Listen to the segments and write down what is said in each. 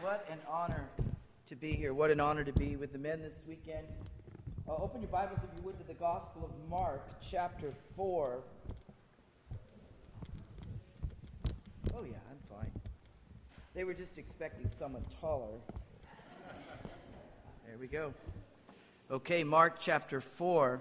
What an honor to be here. What an honor to be with the men this weekend. Open your Bibles, if you would, to the Gospel of Mark, chapter 4. Oh, yeah, I'm fine. They were just expecting someone taller. There we go. Okay, Mark chapter 4.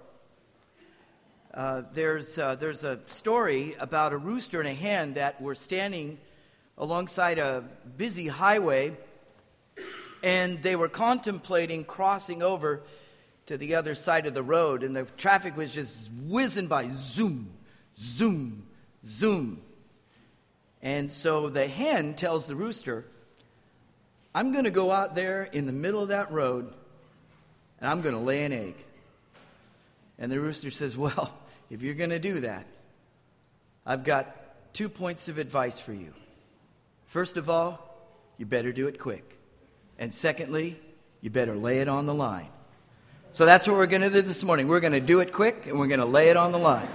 There's a story about a rooster and a hen that were standing alongside a busy highway, and they were contemplating crossing over to the other side of the road, and the traffic was just whizzing by, zoom, zoom, zoom. And so the hen tells the rooster, I'm going to go out there in the middle of that road, and I'm going to lay an egg. And the rooster says, well, if you're going to do that, I've got 2 points of advice for you. First of all, you better do it quick. And secondly, you better lay it on the line. So that's what we're going to do this morning. We're going to do it quick, and we're going to lay it on the line.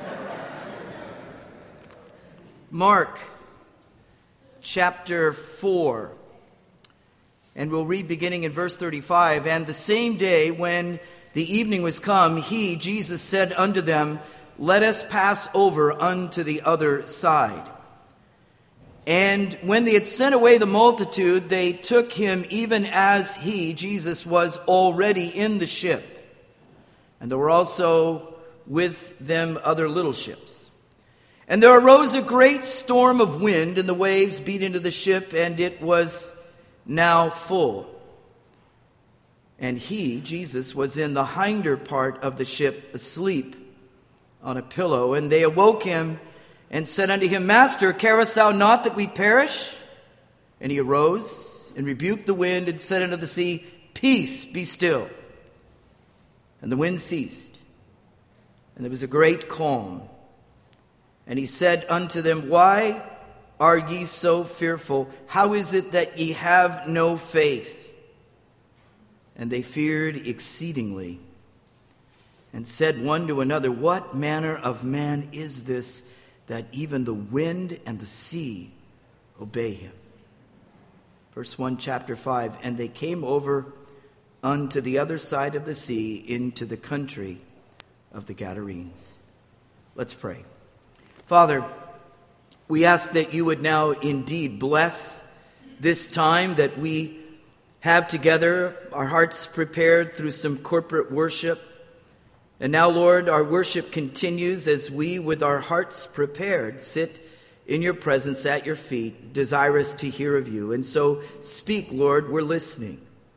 Mark chapter 4. And we'll read beginning in verse 35. And the same day when the evening was come, he, Jesus, said unto them, Let us pass over unto the other side. And when they had sent away the multitude, they took him even as he, Jesus, was already in the ship. And there were also with them other little ships. And there arose a great storm of wind, and the waves beat into the ship, and it was now full. And he, Jesus, was in the hinder part of the ship, asleep on a pillow. And they awoke him, and said unto him, Master, carest thou not that we perish? And he arose, and rebuked the wind, and said unto the sea, Peace, be still. And the wind ceased, and there was a great calm. And he said unto them, Why are ye so fearful? How is it that ye have no faith? And they feared exceedingly, and said one to another, What manner of man is this, that even the wind and the sea obey him? Verse 1, chapter 5. And they came over unto the other side of the sea, into the country of the Gadarenes. Let's pray. Father, we ask that you would now indeed bless this time that we have together, our hearts prepared through some corporate worship. And now, Lord, our worship continues as we, with our hearts prepared, sit in your presence at your feet, desirous to hear of you. And so speak, Lord, we're listening.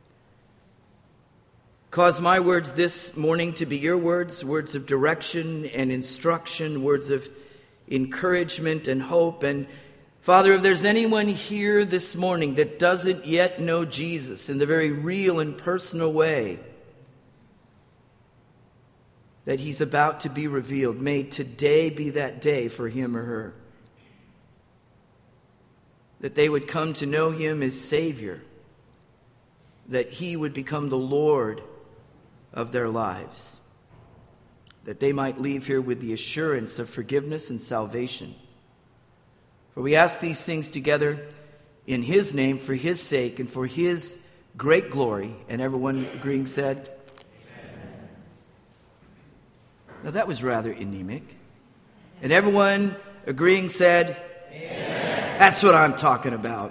Cause my words this morning to be your words, words of direction and instruction, words of encouragement and hope. And Father, if there's anyone here this morning that doesn't yet know Jesus in the very real and personal way that he's about to be revealed, may today be that day for him or her. That they would come to know him as Savior. That he would become the Lord of their lives. That they might leave here with the assurance of forgiveness and salvation. For we ask these things together in his name, for his sake, and for his great glory. And everyone agreeing said, now that was rather anemic. And everyone agreeing said, Amen. That's what I'm talking about.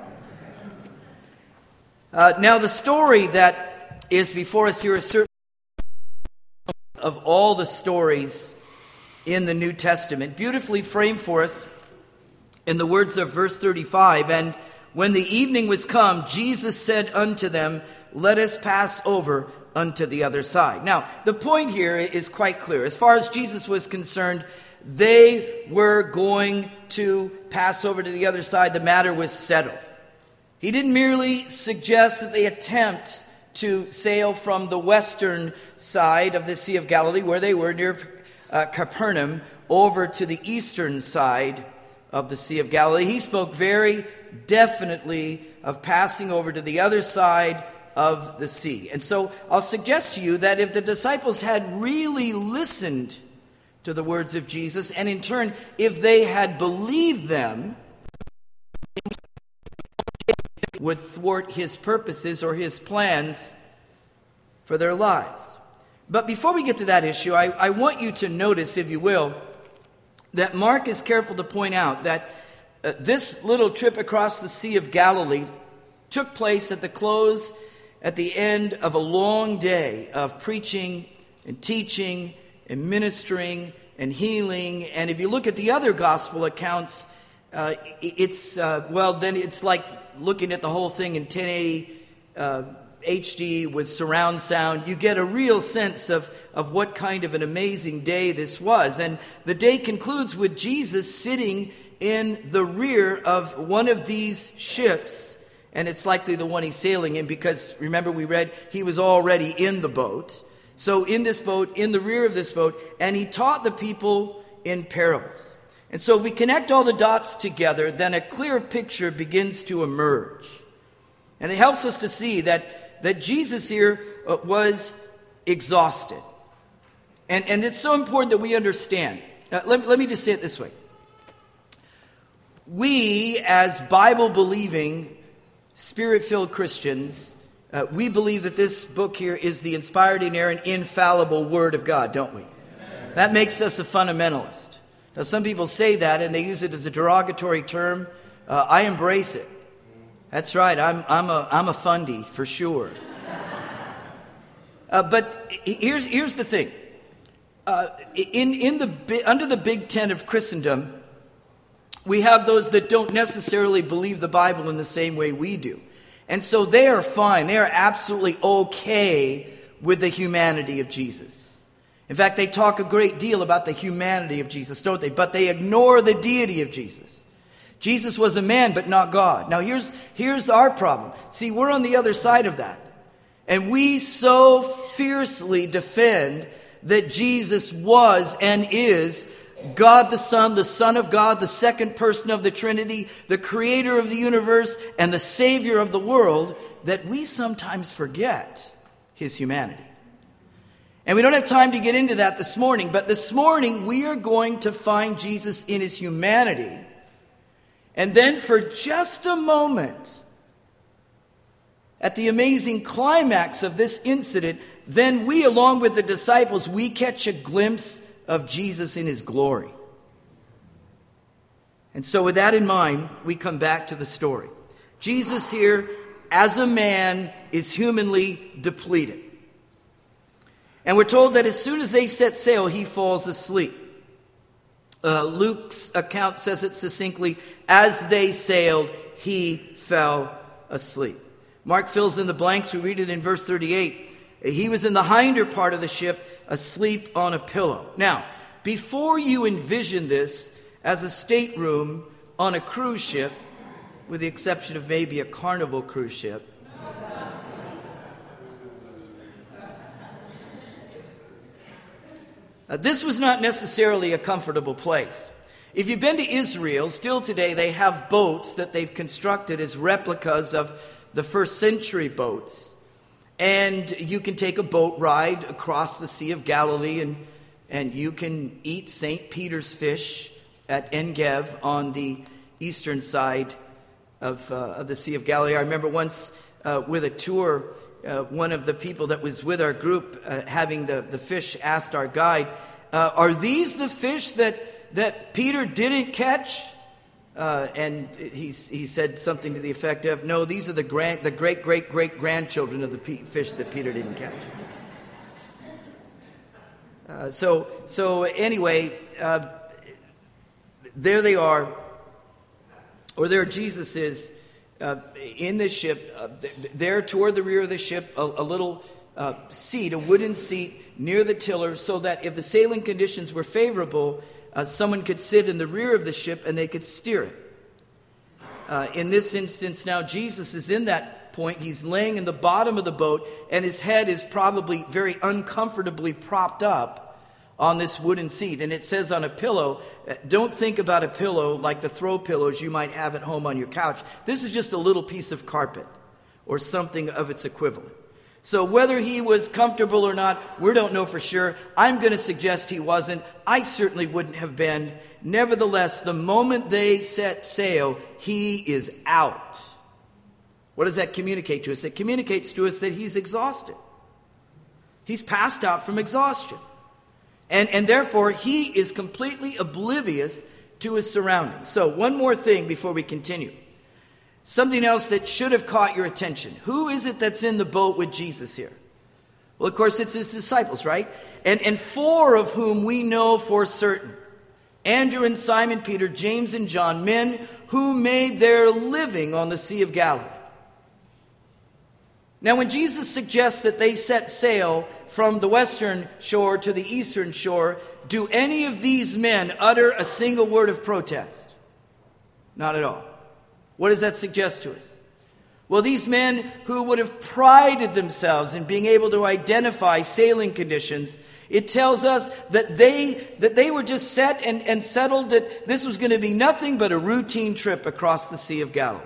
Now the story that is before us here is certainly of all the stories in the New Testament, beautifully framed for us in the words of verse 35. And when the evening was come, Jesus said unto them, Let us pass over unto the other side. Now, the point here is quite clear. As far as Jesus was concerned, they were going to pass over to the other side. The matter was settled. He didn't merely suggest that they attempt to sail from the western side of the Sea of Galilee, where they were near Capernaum, over to the eastern side of the Sea of Galilee. He spoke very definitely of passing over to the other side of the sea. And so I'll suggest to you that if the disciples had really listened to the words of Jesus, and in turn, if they had believed them, would thwart his purposes or his plans for their lives. But before we get to that issue, I want you to notice, if you will, that Mark is careful to point out that this little trip across the Sea of Galilee took place at the end of a long day of preaching and teaching and ministering and healing. And if you look at the other gospel accounts, it's like looking at the whole thing in 1080 HD with surround sound. You get a real sense of what kind of an amazing day this was. And the day concludes with Jesus sitting in the rear of one of these ships. And it's likely the one he's sailing in because, remember, we read he was already in the boat. So in this boat, in the rear of this boat, and he taught the people in parables. And so if we connect all the dots together, then a clear picture begins to emerge. And it helps us to see that Jesus here was exhausted. And it's so important that we understand. Let me just say it this way. We, as Bible-believing, Spirit-filled Christians, we believe that this book here is the inspired, inerrant, infallible Word of God, don't we? Amen. That makes us a fundamentalist. Now, some people say that, and they use it as a derogatory term. I embrace it. That's right. I'm a fundy for sure. But here's the thing. Under the big tent of Christendom, we have those that don't necessarily believe the Bible in the same way we do. And so they are fine. They are absolutely okay with the humanity of Jesus. In fact, they talk a great deal about the humanity of Jesus, don't they? But they ignore the deity of Jesus. Jesus was a man, but not God. Now, here's our problem. See, we're on the other side of that. And we so fiercely defend that Jesus was and is God the Son of God, the second person of the Trinity, the creator of the universe, and the Savior of the world, that we sometimes forget his humanity. And we don't have time to get into that this morning, but this morning we are going to find Jesus in his humanity. And then for just a moment, at the amazing climax of this incident, then we, along with the disciples, we catch a glimpse of Jesus in his glory. And so with that in mind, we come back to the story. Jesus here, as a man, is humanly depleted. And we're told that as soon as they set sail, he falls asleep. Luke's account says it succinctly, as they sailed, he fell asleep. Mark fills in the blanks. We read it in verse 38. He was in the hinder part of the ship, asleep on a pillow. Now, before you envision this as a stateroom on a cruise ship, with the exception of maybe a Carnival cruise ship, this was not necessarily a comfortable place. If you've been to Israel, still today they have boats that they've constructed as replicas of the first century boats. And you can take a boat ride across the Sea of Galilee, and you can eat St. Peter's fish at En-Gev on the eastern side of the Sea of Galilee. I remember once with a tour, one of the people that was with our group having the fish asked our guide, are these the fish that Peter didn't catch? And he said something to the effect of, no, these are the great-great-great-grandchildren of the fish that Peter didn't catch. So anyway, there they are, or there Jesus is in this ship, there toward the rear of the ship, a little seat, a wooden seat near the tiller, so that if the sailing conditions were favorable, someone could sit in the rear of the ship and they could steer it. In this instance now, Jesus is in that point. He's laying in the bottom of the boat, and his head is probably very uncomfortably propped up on this wooden seat. And it says on a pillow, don't think about a pillow like the throw pillows you might have at home on your couch. This is just a little piece of carpet or something of its equivalent. So whether he was comfortable or not, we don't know for sure. I'm going to suggest he wasn't. I certainly wouldn't have been. Nevertheless, the moment they set sail, he is out. What does that communicate to us? It communicates to us that he's exhausted. He's passed out from exhaustion. And therefore, he is completely oblivious to his surroundings. So, one more thing before we continue. Something else that should have caught your attention. Who is it that's in the boat with Jesus here? Well, of course, it's his disciples, right? And four of whom we know for certain. Andrew and Simon Peter, James and John, men who made their living on the Sea of Galilee. Now, when Jesus suggests that they set sail from the western shore to the eastern shore, do any of these men utter a single word of protest? Not at all. What does that suggest to us? Well, these men who would have prided themselves in being able to identify sailing conditions, it tells us that they were just set and settled that this was going to be nothing but a routine trip across the Sea of Galilee.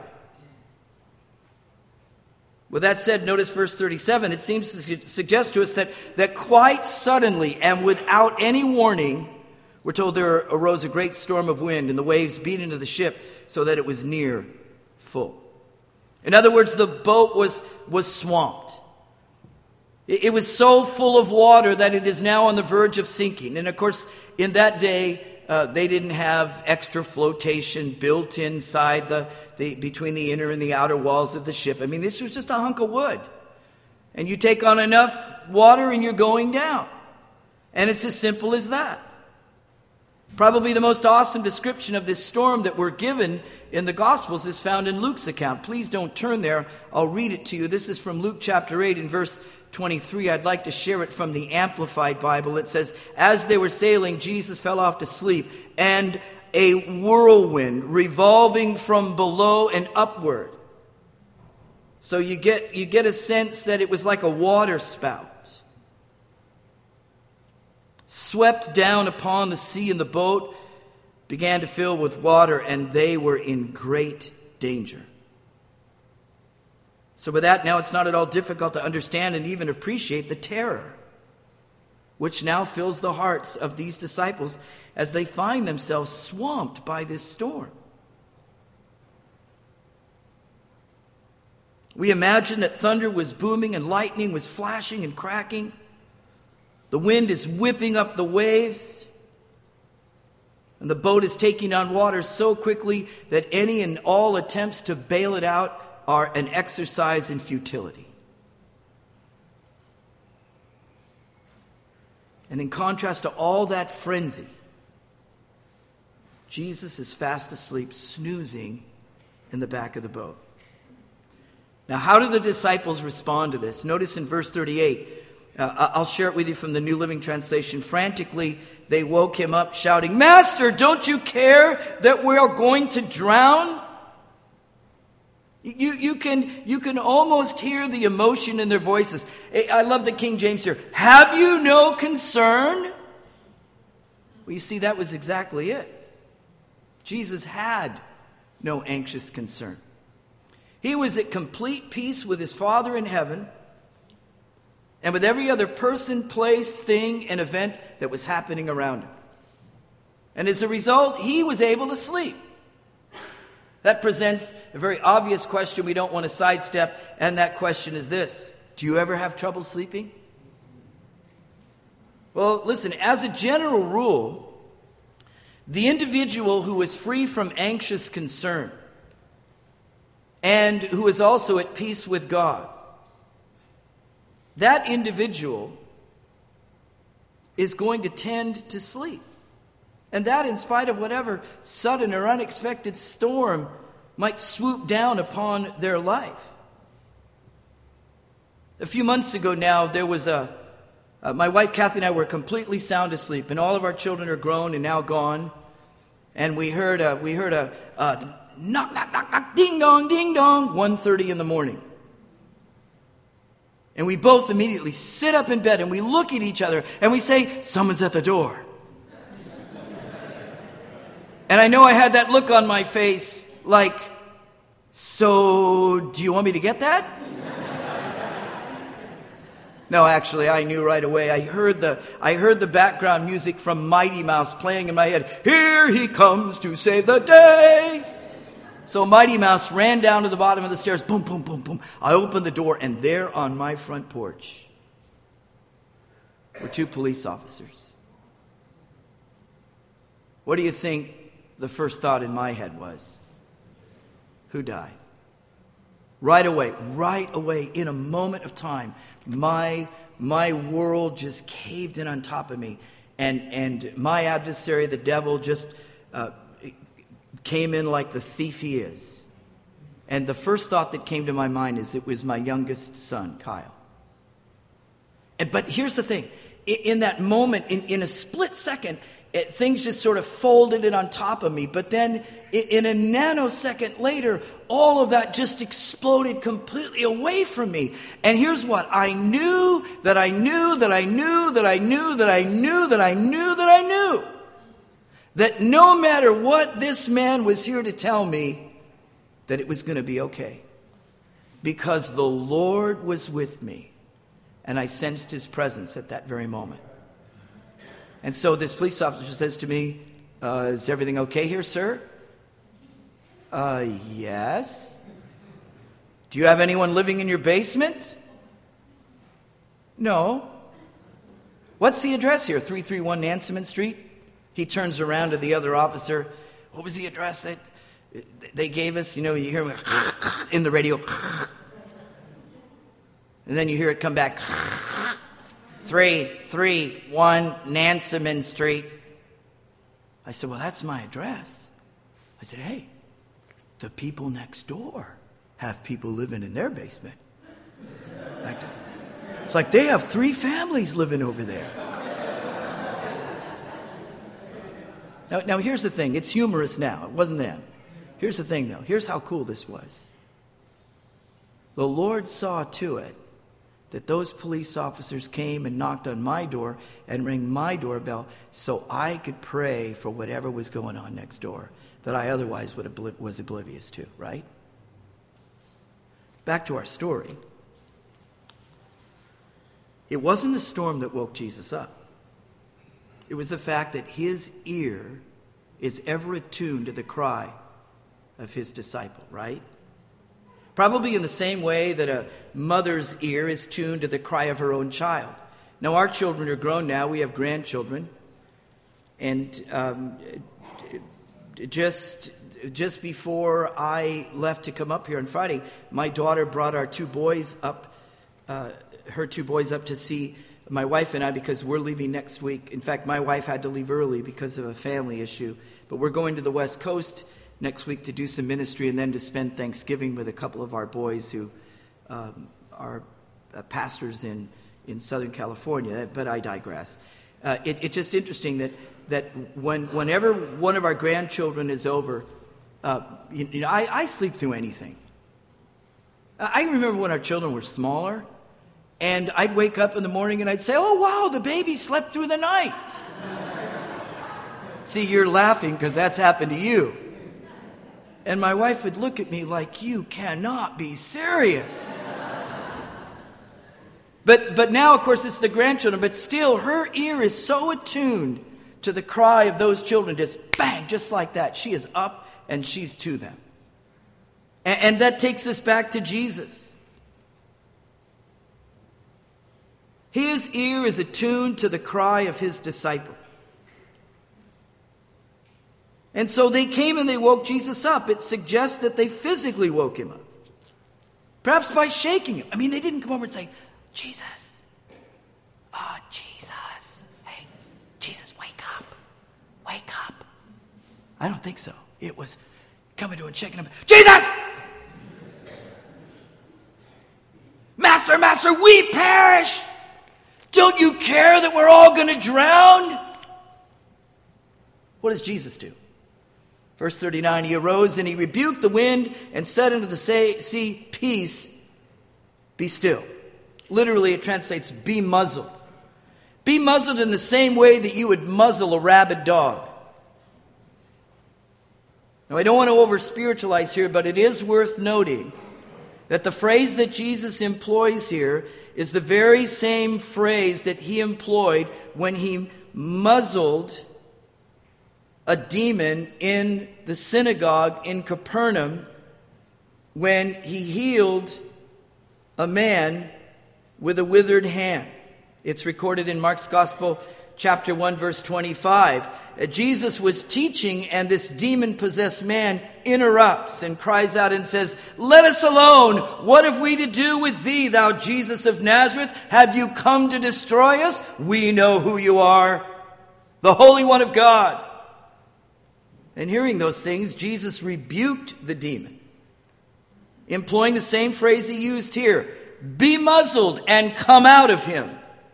With that said, notice verse 37. It seems to suggest to us that quite suddenly and without any warning, we're told there arose a great storm of wind and the waves beat into the ship so that it was near full. In other words, the boat was swamped. It was so full of water that it is now on the verge of sinking. And of course, in that day, they didn't have extra flotation built inside between the inner and the outer walls of the ship. I mean, this was just a hunk of wood. And you take on enough water and you're going down. And it's as simple as that. Probably the most awesome description of this storm that we're given in the Gospels is found in Luke's account. Please don't turn there. I'll read it to you. This is from Luke chapter 8 in verse 23. I'd like to share it from the Amplified Bible. It says, as they were sailing, Jesus fell off to sleep, and a whirlwind revolving from below and upward. So you get a sense that it was like a water spout. Swept down upon the sea, and the boat began to fill with water, and they were in great danger. So with that, now it's not at all difficult to understand and even appreciate the terror which now fills the hearts of these disciples as they find themselves swamped by this storm. We imagine that thunder was booming and lightning was flashing and cracking. The wind is whipping up the waves, and the boat is taking on water so quickly that any and all attempts to bail it out are an exercise in futility. And in contrast to all that frenzy, Jesus is fast asleep, snoozing in the back of the boat. Now, how do the disciples respond to this? Notice in verse 38, I'll share it with you from the New Living Translation. Frantically, they woke him up, shouting, "Master, don't you care that we are going to drown?" You can almost hear the emotion in their voices. I love the King James here. Have you no concern? Well, you see, that was exactly it. Jesus had no anxious concern. He was at complete peace with his Father in heaven and with every other person, place, thing, and event that was happening around him. And as a result, he was able to sleep. That presents a very obvious question we don't want to sidestep, and that question is this: do you ever have trouble sleeping? Well, listen, as a general rule, the individual who is free from anxious concern and who is also at peace with God, that individual is going to tend to sleep. And that in spite of whatever sudden or unexpected storm might swoop down upon their life. A few months ago now, there was my wife Kathy and I were completely sound asleep, and all of our children are grown and now gone. And we heard a knock, knock, knock, knock, ding dong, 1:30 in the morning. And we both immediately sit up in bed and we look at each other and we say, "Someone's at the door." And I know I had that look on my face like, "So, do you want me to get that?" No, actually, I knew right away. I heard the background music from Mighty Mouse playing in my head. "Here he comes to save the day." So Mighty Mouse ran down to the bottom of the stairs. Boom, boom, boom, boom. I opened the door, and there on my front porch were 2 police officers. What do you think the first thought in my head was? Who died? Right away, in a moment of time, my world just caved in on top of me. And my adversary, the devil, just came in like the thief he is. And the first thought that came to my mind is it was my youngest son, Kyle. But here's the thing. In that moment, in a split second, things just sort of folded in on top of me. But then in a nanosecond later, all of that just exploded completely away from me. And here's what. I knew that I knew that I knew that I knew that I knew that I knew that I knew that no matter what this man was here to tell me, that it was going to be okay. Because the Lord was with me. And I sensed his presence at that very moment. And so this police officer says to me, is everything okay here, sir? Yes. Do you have anyone living in your basement? No. What's the address here? 331 Nansemond Street? He turns around to the other officer. What was the address that they gave us? You know, you hear him in the radio. And then you hear it come back. 331 Nansemond Street. I said, well, that's my address. I said, hey, the people next door have people living in their basement. It's like they have 3 families living over there. Now here's the thing. It's humorous now. It wasn't then. Here's the thing, though. Here's how cool this was. The Lord saw to it that those police officers came and knocked on my door and rang my doorbell so I could pray for whatever was going on next door that I otherwise was oblivious to, right? Back to our story. It wasn't the storm that woke Jesus up. It was the fact that his ear is ever attuned to the cry of his disciple, right? Probably in the same way that a mother's ear is tuned to the cry of her own child. Now, our children are grown now. We have grandchildren. And just before I left to come up here on Friday, my daughter brought our 2 boys up, her 2 boys up to see my wife and I, because we're leaving next week. In fact, my wife had to leave early because of a family issue. But we're going to the West Coast next week to do some ministry and then to spend Thanksgiving with a couple of our boys who are pastors in Southern California. But I digress. It's just interesting that whenever one of our grandchildren is over, I sleep through anything. I remember when our children were smaller, and I'd wake up in the morning and I'd say, oh, wow, the baby slept through the night. See, you're laughing because that's happened to you. And my wife would look at me like, you cannot be serious. But now, of course, it's the grandchildren. But still, her ear is so attuned to the cry of those children. Just bang, just like that. She is up and she's to them. And that takes us back to Jesus. His ear is attuned to the cry of his disciple. And so they came and they woke Jesus up. It suggests that they physically woke him up. Perhaps by shaking him. I mean, they didn't come over and say, Jesus. Oh, Jesus. Hey, Jesus, wake up. Wake up. I don't think so. It was coming to him and shaking him. Jesus! Master, Master, we perish. Don't you care that we're all going to drown? What does Jesus do? Verse 39, he arose and he rebuked the wind and said unto the sea, peace, be still. Literally, it translates, be muzzled. Be muzzled in the same way that you would muzzle a rabid dog. Now, I don't want to over-spiritualize here, but it is worth noting that the phrase that Jesus employs here is the very same phrase that he employed when he muzzled a demon in the synagogue in Capernaum when he healed a man with a withered hand. It's recorded in Mark's Gospel, chapter 1, verse 25. Jesus was teaching, and this demon-possessed man interrupts and cries out and says, "Let us alone! What have we to do with thee, thou Jesus of Nazareth? Have you come to destroy us? We know who you are, the Holy One of God." And hearing those things, Jesus rebuked the demon, employing the same phrase he used here: "Be muzzled and come out of him."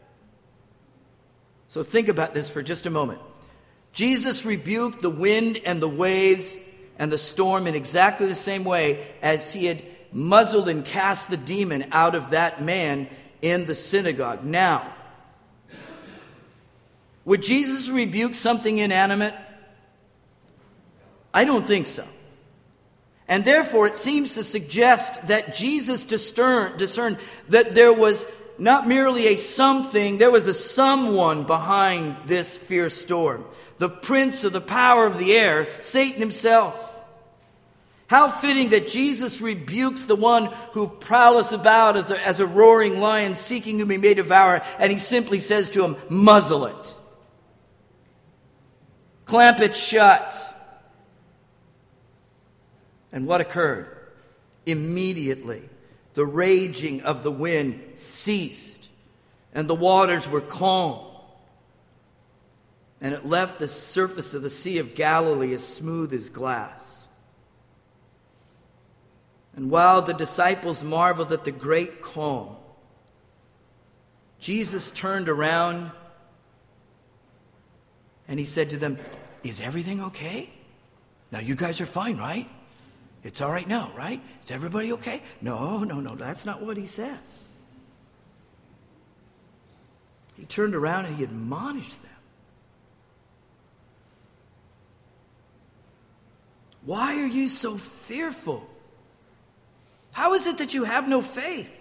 So think about this for just a moment. Jesus rebuked the wind and the waves and the storm in exactly the same way as he had muzzled and cast the demon out of that man in the synagogue. Now, would Jesus rebuke something inanimate? I don't think so. And therefore, it seems to suggest that Jesus discerned that there was not merely a something, there was a someone behind this fierce storm. The prince of the power of the air, Satan himself. How fitting that Jesus rebukes the one who prowls about as a roaring lion seeking whom he may devour, and he simply says to him, "Muzzle it. Clamp it shut." And what occurred? Immediately, the raging of the wind ceased, and the waters were calm. And it left the surface of the Sea of Galilee as smooth as glass. And while the disciples marveled at the great calm, Jesus turned around and he said to them, "Is everything okay? Now you guys are fine, right? It's all right now, right? Is everybody okay?" No, that's not what he says. He turned around and he admonished them. "Why are you so fearful? How is it that you have no faith?"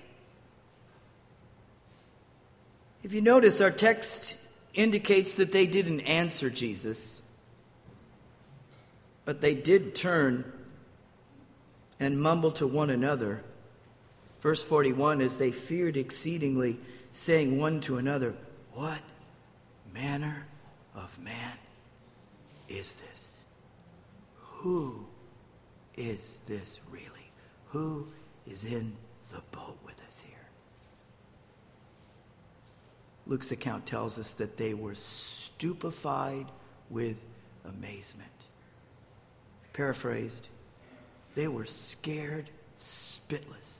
If you notice, our text indicates that they didn't answer Jesus, but they did turn and mumble to one another. Verse 41, as they feared exceedingly, saying one to another, "What manner of man is this? Who is this really? Who is in the boat with us here?" Luke's account tells us that they were stupefied with amazement. Paraphrased, they were scared spitless.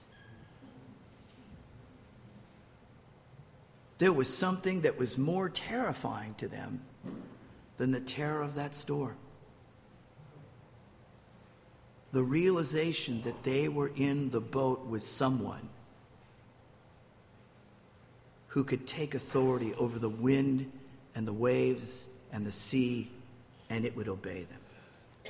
There was something that was more terrifying to them than the terror of that storm. The realization that they were in the boat with someone who could take authority over the wind and the waves and the sea, and it would obey them.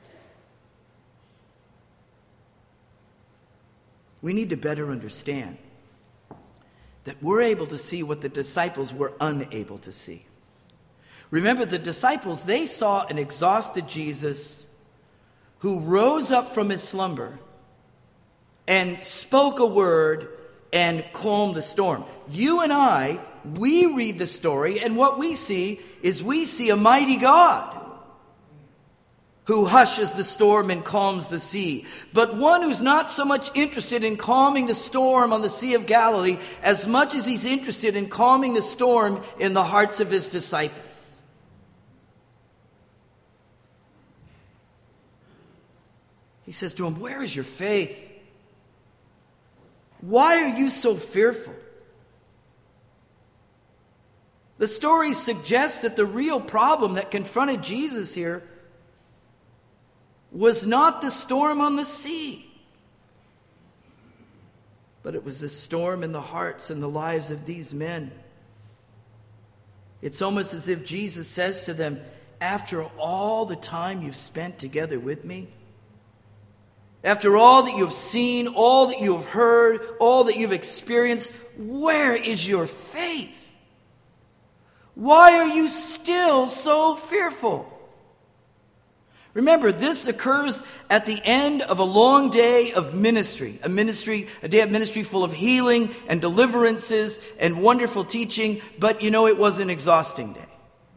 We need to better understand that we're able to see what the disciples were unable to see. Remember, the disciples, they saw an exhausted Jesus who rose up from his slumber and spoke a word and calmed the storm. You and I, we read the story, and what we see is we see a mighty God who hushes the storm and calms the sea, but one who's not so much interested in calming the storm on the Sea of Galilee as much as he's interested in calming the storm in the hearts of his disciples. He says to him, "Where is your faith? Why are you so fearful?" The story suggests that the real problem that confronted Jesus here was not the storm on the sea, but it was the storm in the hearts and the lives of these men. It's almost as if Jesus says to them, after all the time you've spent together with me, after all that you've seen, all that you have heard, all that you've experienced, where is your faith? Why are you still so fearful? Remember, this occurs at the end of a long day of ministry, a day of ministry full of healing and deliverances and wonderful teaching, but it was an exhausting day.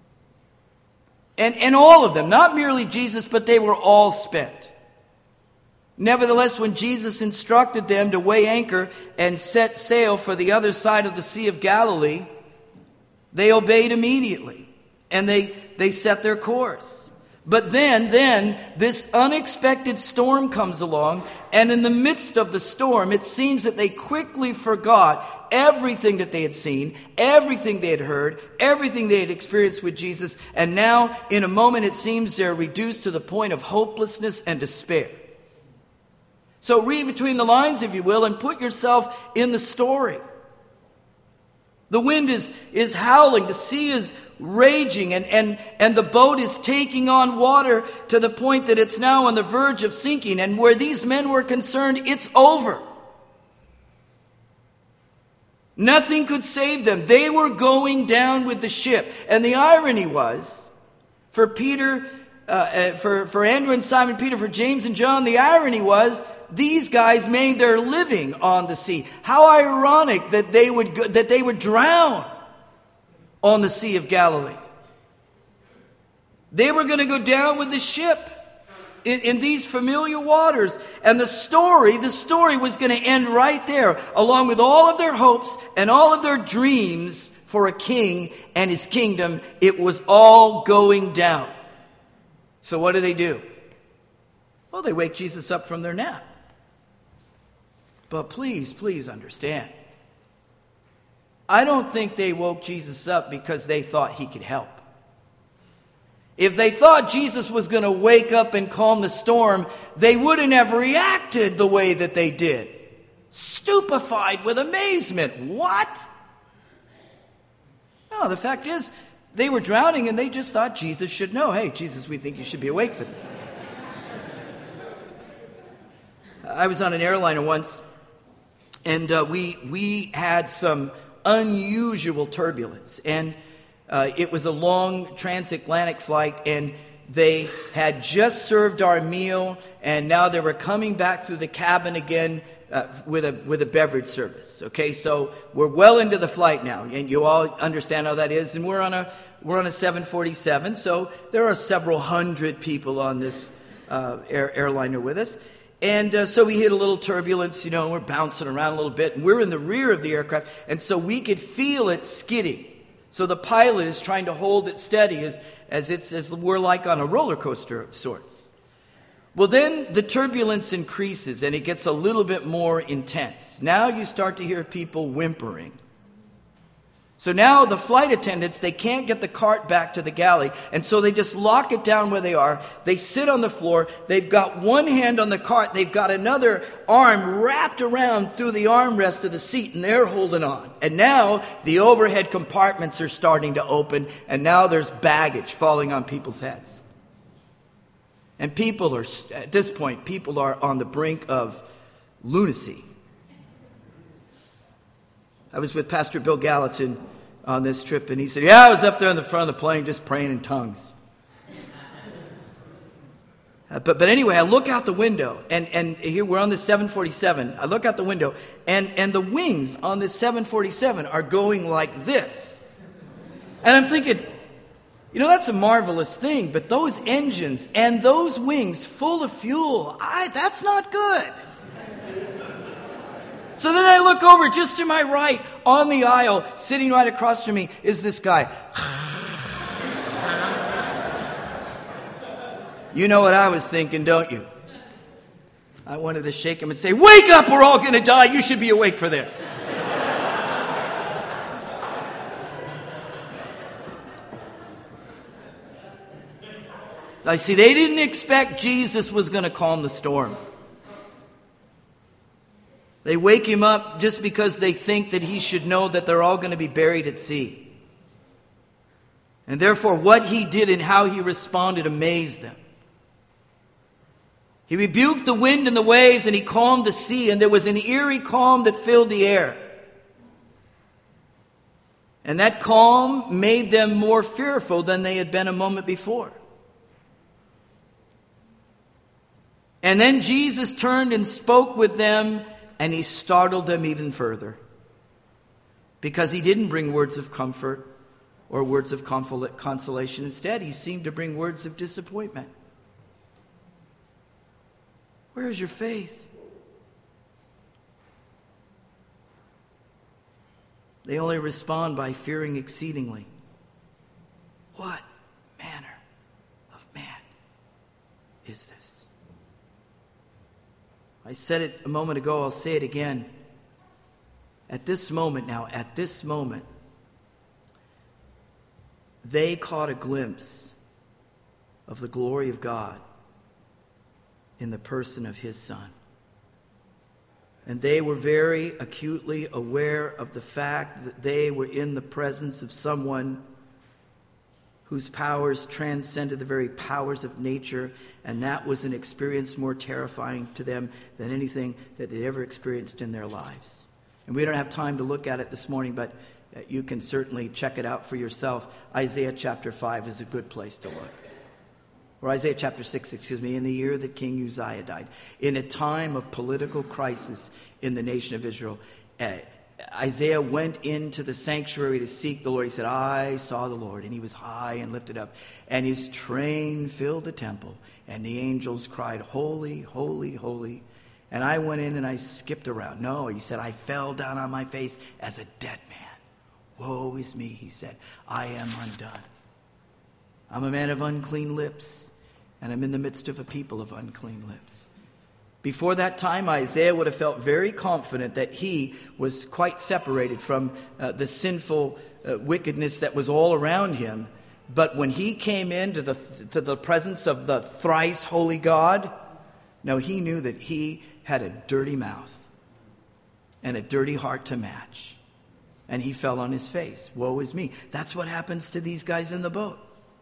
And all of them, not merely Jesus, but they were all spent. Nevertheless, when Jesus instructed them to weigh anchor and set sail for the other side of the Sea of Galilee, they obeyed immediately, and they set their course. But then this unexpected storm comes along, and in the midst of the storm, it seems that they quickly forgot everything that they had seen, everything they had heard, everything they had experienced with Jesus, and now, in a moment, it seems they're reduced to the point of hopelessness and despair. So read between the lines, if you will, and put yourself in the story. The wind is howling, the sea is raging, and the boat is taking on water to the point that it's now on the verge of sinking. And where these men were concerned, it's over. Nothing could save them. They were going down with the ship. And the irony was, for Peter, for Andrew and Simon Peter, for James and John, the irony was, these guys made their living on the sea. How ironic that they would drown on the Sea of Galilee. They were going to go down with the ship in these familiar waters. And the story was going to end right there, along with all of their hopes and all of their dreams for a king and his kingdom. It was all going down. So what do? Well, they wake Jesus up from their nap. But please understand. I don't think they woke Jesus up because they thought he could help. If they thought Jesus was going to wake up and calm the storm, they wouldn't have reacted the way that they did. Stupefied with amazement. What? No, the fact is, they were drowning and they just thought Jesus should know. Hey, Jesus, we think you should be awake for this. I was on an airliner once, and we had some unusual turbulence. And it was a long transatlantic flight, and they had just served our meal, and now they were coming back through the cabin again with a beverage service. Okay, so we're well into the flight now, and you all understand how that is. And we're on a 747, so there are several hundred people on this airliner with us. And so we hit a little turbulence, and we're bouncing around a little bit, and we're in the rear of the aircraft, and so we could feel it skidding. So the pilot is trying to hold it steady as we're like on a roller coaster of sorts. Well, then the turbulence increases, and it gets a little bit more intense. Now you start to hear people whimpering. So now the flight attendants, they can't get the cart back to the galley, and so they just lock it down where they are. They sit on the floor. They've got one hand on the cart. They've got another arm wrapped around through the armrest of the seat, and they're holding on. And now the overhead compartments are starting to open, and now there's baggage falling on people's heads. And at this point, people are on the brink of lunacy. I was with Pastor Bill Gallatin on this trip, and he said, I was up there in the front of the plane just praying in tongues. But anyway, I look out the window, and here we're on the 747. I look out the window, and the wings on this 747 are going like this. And I'm thinking, that's a marvelous thing, but those engines and those wings full of fuel, that's not good. So then I look over just to my right on the aisle, sitting right across from me, is this guy. You know what I was thinking, don't you? I wanted to shake him and say, wake up, we're all going to die. You should be awake for this. I see, they didn't expect Jesus was going to calm the storm. They wake him up just because they think that he should know that they're all going to be buried at sea. And therefore, what he did and how he responded amazed them. He rebuked the wind and the waves, and he calmed the sea, and there was an eerie calm that filled the air. And that calm made them more fearful than they had been a moment before. And then Jesus turned and spoke with them, and he startled them even further. Because he didn't bring words of comfort or words of consolation. Instead, he seemed to bring words of disappointment. Where is your faith? They only respond by fearing exceedingly. What manner of man is this? I said it a moment ago, I'll say it again. At this moment, they caught a glimpse of the glory of God in the person of his Son. And they were very acutely aware of the fact that they were in the presence of someone whose powers transcended the very powers of nature, and that was an experience more terrifying to them than anything that they'd ever experienced in their lives. And we don't have time to look at it this morning, but you can certainly check it out for yourself. Isaiah chapter 5 is a good place to look. Or Isaiah chapter 6, in the year that King Uzziah died. In a time of political crisis in the nation of Israel, Isaiah went into the sanctuary to seek the Lord. He said, I saw the Lord, and he was high and lifted up, and his train filled the temple, and the angels cried, holy, holy, holy. And I went in and I skipped around. No, he said, I fell down on my face as a dead man. Woe is me, he said, I am undone. I'm a man of unclean lips, and I'm in the midst of a people of unclean lips. Before that time, Isaiah would have felt very confident that he was quite separated from the sinful wickedness that was all around him. But when he came into the presence of the thrice holy God, no, he knew that he had a dirty mouth and a dirty heart to match. And he fell on his face. Woe is me. That's what happens to these guys in the boat.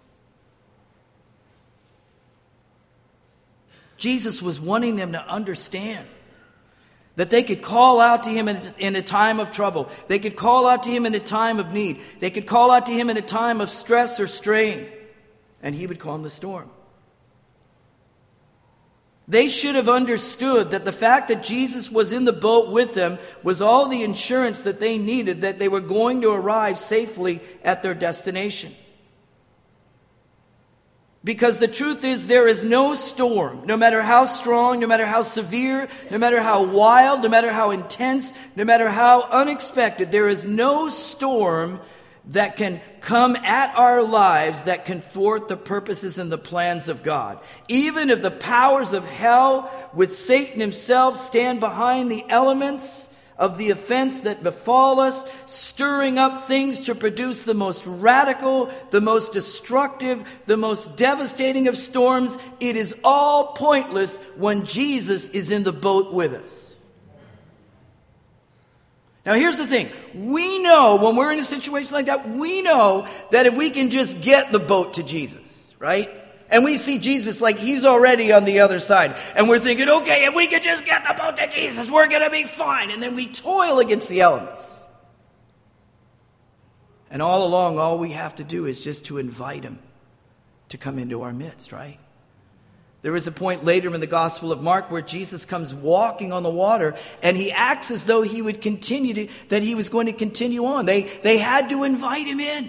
Jesus was wanting them to understand that they could call out to him in a time of trouble. They could call out to him in a time of need. They could call out to him in a time of stress or strain, and he would calm the storm. They should have understood that the fact that Jesus was in the boat with them was all the insurance that they needed, that they were going to arrive safely at their destination. Because the truth is, there is no storm, no matter how strong, no matter how severe, no matter how wild, no matter how intense, no matter how unexpected, there is no storm that can come at our lives that can thwart the purposes and the plans of God. Even if the powers of hell with Satan himself stand behind the elements of the offense that befall us, stirring up things to produce the most radical, the most destructive, the most devastating of storms, it is all pointless when Jesus is in the boat with us. Now here's the thing. We know when we're in a situation like that, we know that if we can just get the boat to Jesus, right? And we see Jesus like he's already on the other side. And we're thinking, okay, if we could just get the boat to Jesus, we're going to be fine. And then we toil against the elements. And all along, all we have to do is just to invite him to come into our midst, right? There is a point later in the Gospel of Mark where Jesus comes walking on the water, and he acts as though he would that he was going to continue on. They had to invite him in.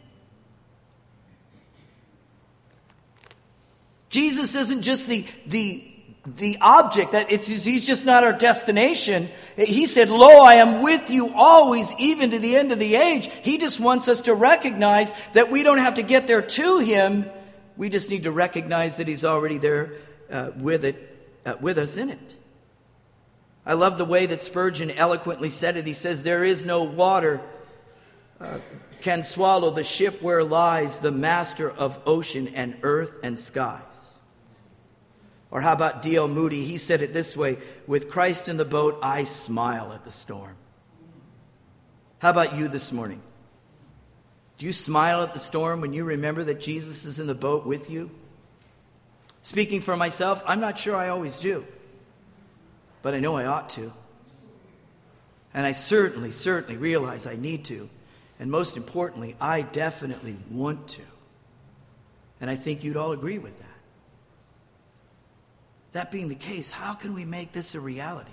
Jesus isn't just the object, he's just not our destination. He said, lo, I am with you always, even to the end of the age. He just wants us to recognize that we don't have to get there to him. We just need to recognize that he's already there with us in it. I love the way that Spurgeon eloquently said it. He says, there is no water can swallow the ship where lies the master of ocean and earth and skies. Or how about D.L. Moody? He said it this way, with Christ in the boat, I smile at the storm. How about you this morning? Do you smile at the storm when you remember that Jesus is in the boat with you? Speaking for myself, I'm not sure I always do. But I know I ought to. And I certainly realize I need to. And most importantly, I definitely want to. And I think you'd all agree with that. That being the case, how can we make this a reality?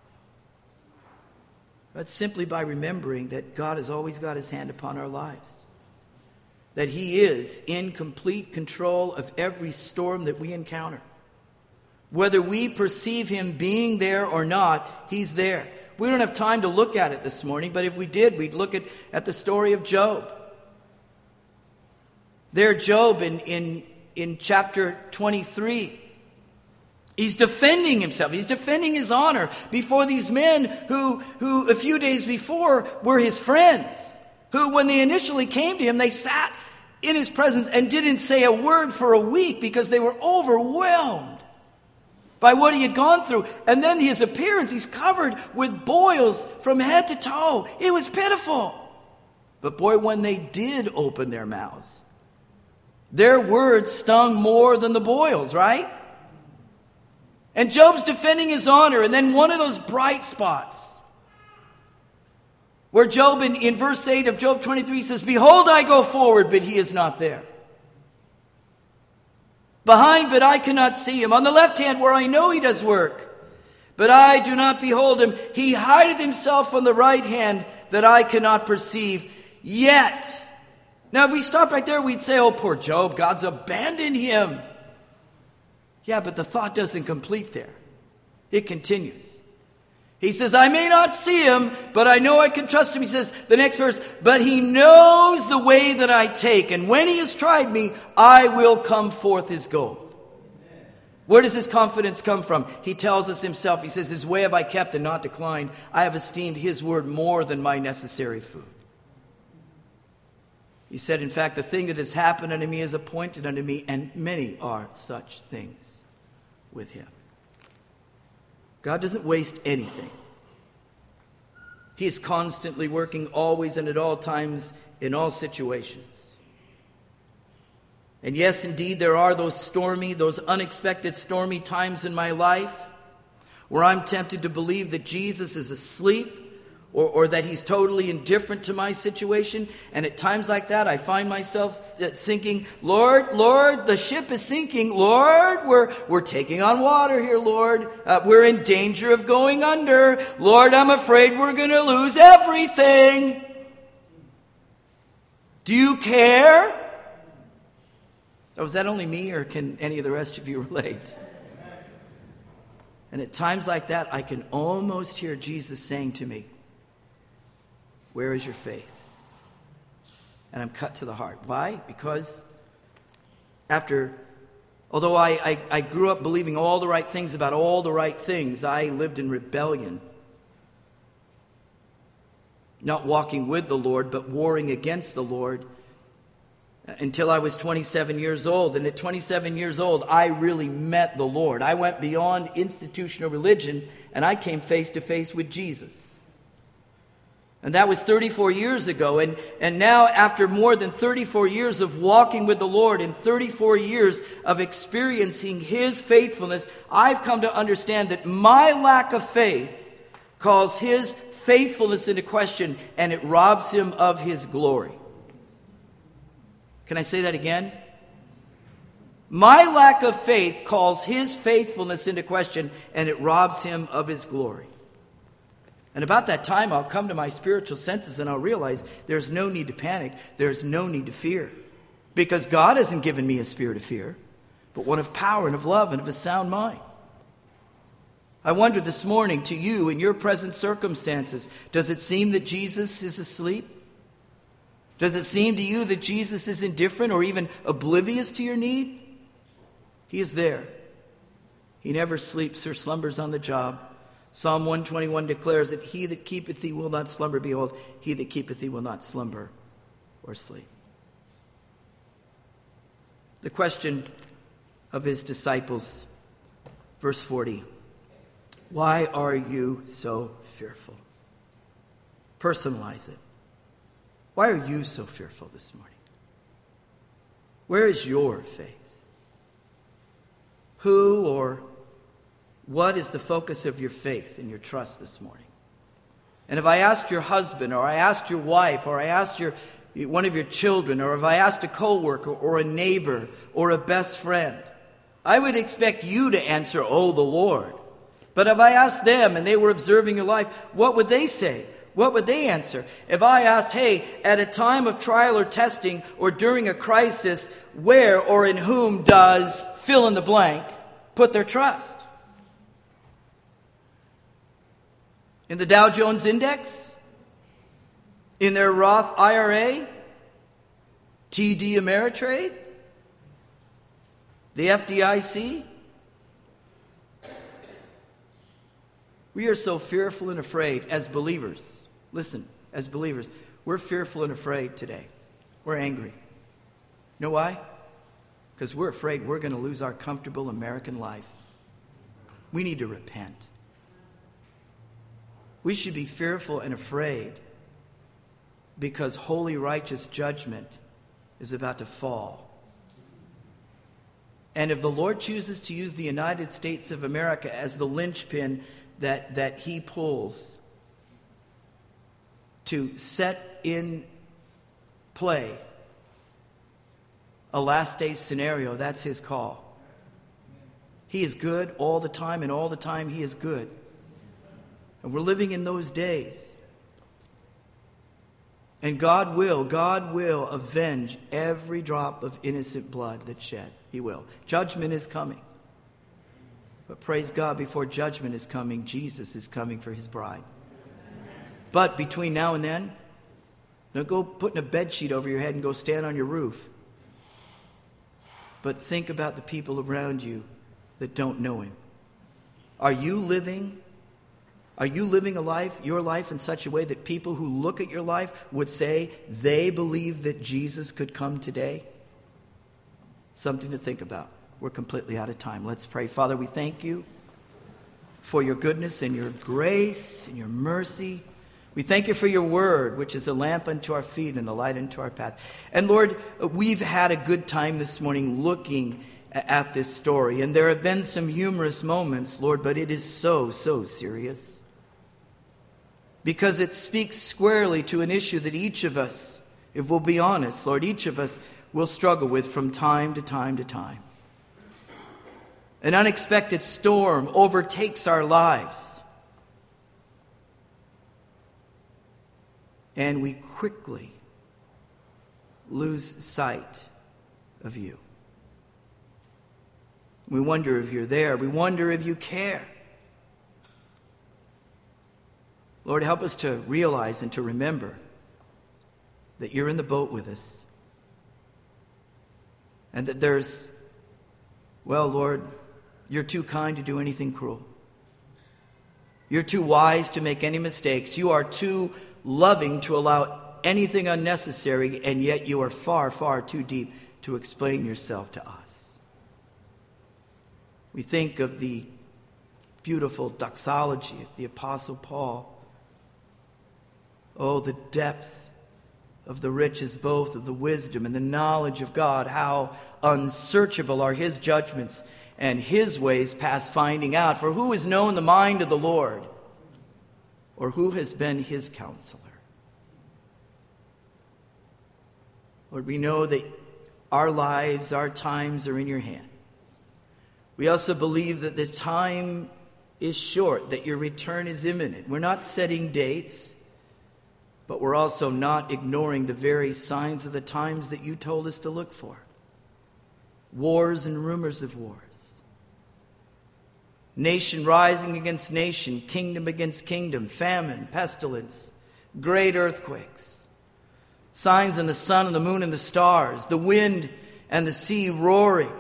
That's simply by remembering that God has always got his hand upon our lives. That he is in complete control of every storm that we encounter. Whether we perceive him being there or not, he's there. We don't have time to look at it this morning, but if we did, we'd look at the story of Job. There, Job in chapter 23, he's defending himself. He's defending his honor before these men who a few days before were his friends. Who, when they initially came to him, they sat in his presence and didn't say a word for a week because they were overwhelmed by what he had gone through. And then his appearance, he's covered with boils from head to toe. It was pitiful. But boy, when they did open their mouths, their words stung more than the boils, right? And Job's defending his honor. And then one of those bright spots where Job in verse 8 of Job 23 says, "Behold, I go forward, but he is not there. Behind, but I cannot see him. On the left hand, where I know he does work, but I do not behold him. He hideth himself on the right hand, that I cannot perceive. Yet." Now, if we stop right there, we'd say, "Oh, poor Job, God's abandoned him." Yeah, but the thought doesn't complete there. It continues. He says, "I may not see him, but I know I can trust him." He says, the next verse, "But he knows the way that I take, and when he has tried me, I will come forth as gold." Where does his confidence come from? He tells us himself. He says, "His way have I kept and not declined. I have esteemed his word more than my necessary food." He said, "In fact, the thing that has happened unto me is appointed unto me, and many are such things with him." God doesn't waste anything. He is constantly working, always and at all times, in all situations. And yes, indeed, there are those unexpected stormy times in my life where I'm tempted to believe that Jesus is asleep, or that he's totally indifferent to my situation. And at times like that, I find myself thinking, Lord, the ship is sinking. Lord, we're taking on water here, Lord. We're in danger of going under. Lord, I'm afraid we're going to lose everything. Do you care? Oh, is that only me, or can any of the rest of you relate? And at times like that, I can almost hear Jesus saying to me, "Where is your faith?" And I'm cut to the heart. Why? Because although I grew up believing all the right things about all the right things, I lived in rebellion. Not walking with the Lord, but warring against the Lord until I was 27 years old. And at 27 years old, I really met the Lord. I went beyond institutional religion, and I came face to face with Jesus. And that was 34 years ago. And now, after more than 34 years of walking with the Lord and 34 years of experiencing his faithfulness, I've come to understand that my lack of faith calls his faithfulness into question, and it robs him of his glory. Can I say that again? My lack of faith calls his faithfulness into question, and it robs him of his glory. And about that time, I'll come to my spiritual senses and I'll realize there's no need to panic. There's no need to fear. Because God hasn't given me a spirit of fear, but one of power and of love and of a sound mind. I wonder this morning, to you, in your present circumstances, does it seem that Jesus is asleep? Does it seem to you that Jesus is indifferent or even oblivious to your need? He is there. He never sleeps or slumbers on the job. Psalm 121 declares that he that keepeth thee will not slumber. Behold, he that keepeth thee will not slumber or sleep. The question of his disciples, verse 40. Why are you so fearful? Personalize it. Why are you so fearful this morning? Where is your faith? Who or what is the focus of your faith and your trust this morning? And if I asked your husband, or I asked your wife, or I asked one of your children, or if I asked a coworker or a neighbor or a best friend, I would expect you to answer, "Oh, the Lord." But if I asked them and they were observing your life, what would they say? What would they answer? If I asked, "Hey, at a time of trial or testing or during a crisis, where or in whom does fill in the blank put their trust?" In the Dow Jones Index? In their Roth IRA? TD Ameritrade? The FDIC? We are so fearful and afraid as believers. Listen, as believers, we're fearful and afraid today. We're angry. You know why? Because we're afraid we're going to lose our comfortable American life. We need to repent. We should be fearful and afraid because holy, righteous judgment is about to fall. And if the Lord chooses to use the United States of America as the linchpin that he pulls to set in play a last day scenario, that's his call. He is good all the time, and all the time he is good. And we're living in those days. And God will avenge every drop of innocent blood that's shed. He will. Judgment is coming. But praise God, before judgment is coming, Jesus is coming for his bride. But between now and then, don't go putting a bed sheet over your head and go stand on your roof. But think about the people around you that don't know him. Are you living your life in such a way that people who look at your life would say they believe that Jesus could come today? Something to think about. We're completely out of time. Let's pray. Father, we thank you for your goodness and your grace and your mercy. We thank you for your word, which is a lamp unto our feet and a light unto our path. And Lord, we've had a good time this morning looking at this story. And there have been some humorous moments, Lord, but it is so, so serious. Because it speaks squarely to an issue that each of us, if we'll be honest, Lord, each of us will struggle with from time to time to time. An unexpected storm overtakes our lives. And we quickly lose sight of you. We wonder if you're there. We wonder if you care. Lord, help us to realize and to remember that you're in the boat with us. And that Lord, you're too kind to do anything cruel. You're too wise to make any mistakes. You are too loving to allow anything unnecessary, and yet you are far, far too deep to explain yourself to us. We think of the beautiful doxology of the Apostle Paul. Oh, the depth of the riches both of the wisdom and the knowledge of God. How unsearchable are his judgments and his ways past finding out. For who has known the mind of the Lord? Or who has been his counselor? Lord, we know that our lives, our times are in your hand. We also believe that the time is short, that your return is imminent. We're not setting dates, but we're also not ignoring the very signs of the times that you told us to look for. Wars and rumors of wars. Nation rising against nation, kingdom against kingdom, famine, pestilence, great earthquakes. Signs in the sun and the moon and the stars, the wind and the sea roaring.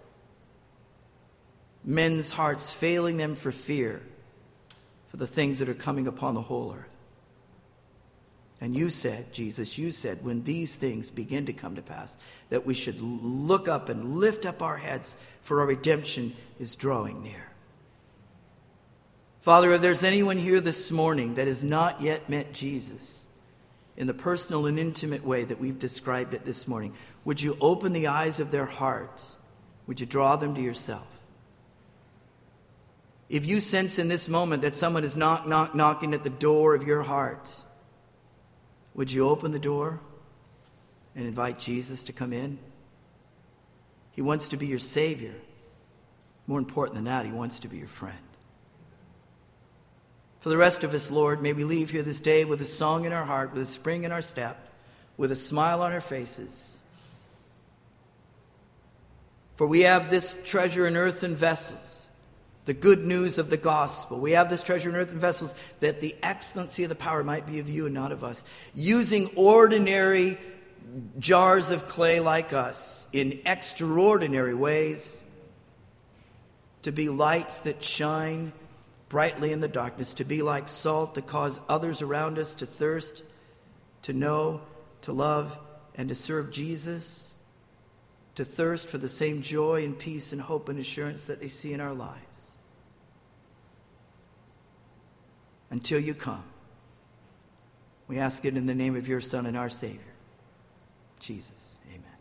Men's hearts failing them for fear for the things that are coming upon the whole earth. And you said, Jesus, you said, when these things begin to come to pass, that we should look up and lift up our heads, for our redemption is drawing near. Father, if there's anyone here this morning that has not yet met Jesus in the personal and intimate way that we've described it this morning, would you open the eyes of their hearts? Would you draw them to yourself? If you sense in this moment that someone is knocking at the door of your heart, would you open the door and invite Jesus to come in? He wants to be your Savior. More important than that, he wants to be your friend. For the rest of us, Lord, may we leave here this day with a song in our heart, with a spring in our step, with a smile on our faces. For we have this treasure in earthen vessels, the good news of the gospel. We have this treasure in earthen vessels that the excellency of the power might be of you and not of us. Using ordinary jars of clay like us in extraordinary ways to be lights that shine brightly in the darkness, to be like salt that cause others around us to thirst, to know, to love, and to serve Jesus, to thirst for the same joy and peace and hope and assurance that they see in our lives. Until you come, we ask it in the name of your Son and our Savior, Jesus. Amen.